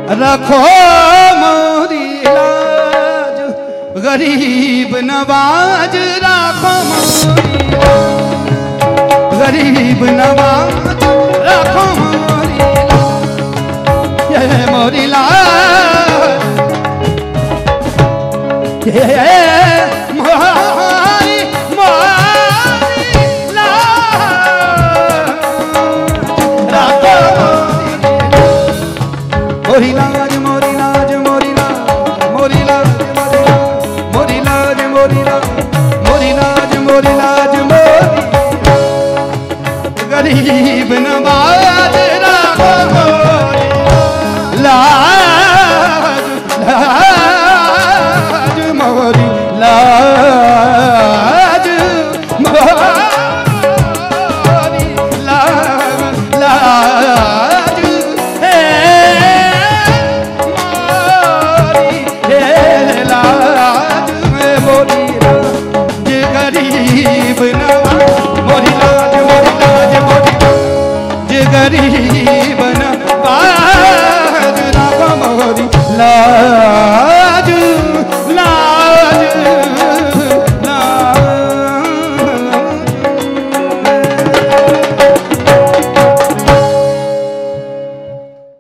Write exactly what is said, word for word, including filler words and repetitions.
रखो मोरी लाज गरीब नवाज रखो मोरी गरीब नवाज रखो मोरी लाज ये मोरी लाज ये मोरी मोरी लाज रखो मोरी लाज मोरी लाज मोरी लाज मोरी लाज मोरी लाज मोरी लाज मोरी लाज मोरी लाज मोरी गरीब नवाज रखो मोरी लाज लाज मोरी लाज मोरी लाज लाज हे मोरी हे लाज मोरी लाज गरीब नवाज मोरी लाज मोरी लाज मोरी लाज गरीब